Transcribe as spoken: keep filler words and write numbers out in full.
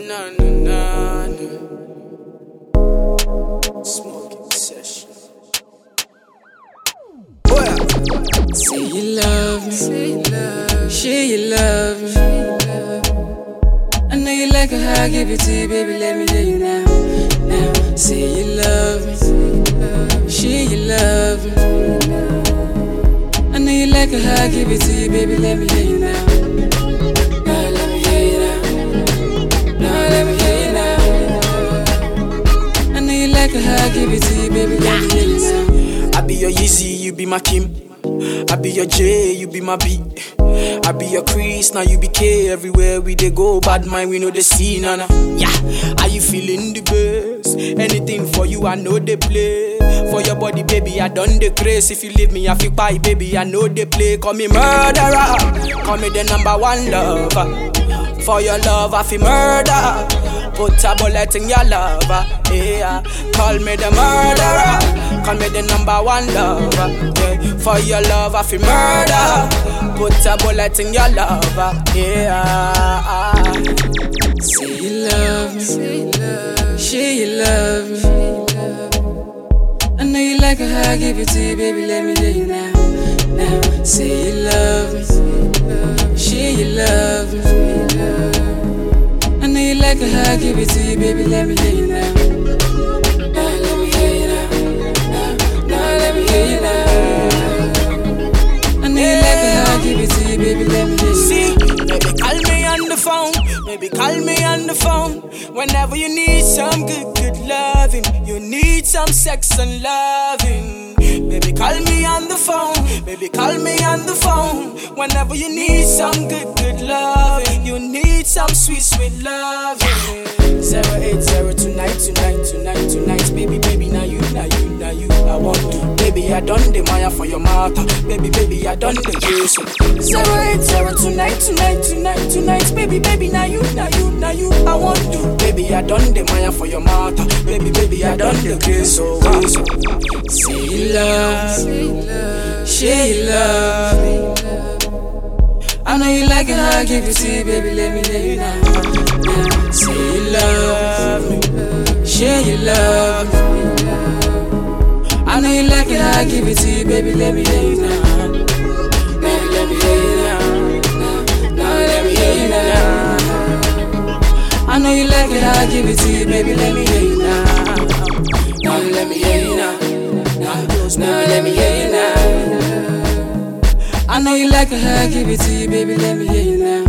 No, no, no, no. Smoking session. Well, say you love me, say you love me, say you love me. I know you like a high, give it to you, baby, let me hear you now. Now, say you love me, say you love me. I know you like a high, give it to you, baby, let me hear you now. Now let me hear you now. Now let me hear you now. I know you like a high, give it to you, baby, let me hear you now. I be your Yeezy, you be my Kim. I be your J, you be my B. I be your Chris, now you be K. Everywhere we dey go, bad mind, we know the scene, nana. Yeah, are you feeling the best? Anything for you, I know they play. For your body, baby, I done the craze. If you leave me, I feel bye, baby, I know they play. Call me murderer, call me the number one lover. For your love, I feel murder. Put a bullet in your lover, yeah. Call me the murderer, call me the number one lover, yeah. For your love, I feel murder. Put a bullet in your lover, yeah. Say you love me, say you love me, say you love me. I know you like a high, give it to you, baby, let me hear you now. Now, say you love me, say you love me. I know you like a high, give it to you, baby, let me hear you now. Now let me hear you now. Now, now let me hear you now. I know you like a high, give it to you, baby, let me hear you now. See, baby, call me on the phone. Baby, call me on the phone. Whenever you need some good, good loving, you need some sex and loving. Baby, call me on the phone. Baby, call me on the phone. Whenever you need some good, good loving, you need some sweet, sweet loving. Zero eight zero tonight, tonight, tonight, tonight. Baby, baby, now you, now you, now you. I want to. Baby, I done the Maya for your mata. Baby, baby, I done the case. Zero eight zero tonight, tonight, tonight, tonight. Baby, baby, now you, now you, now you. I want to. Baby, I done the Maya for your mata. Baby, baby, I done the case. So, say you love me, say you love me. I know you like it, how I give it to you, baby, let me hear you now. Now, say you love me, say you love me. I know you like it, how I give it to you, baby, let me hear you now. Baby, let me hear you now. Now, let me hear you now. I know you like it, how I give it to you, baby, let me hear you now. Now, let me hear you now. Now, let me hear you now. I know you like a hug, give it to you, baby, let me hear you now.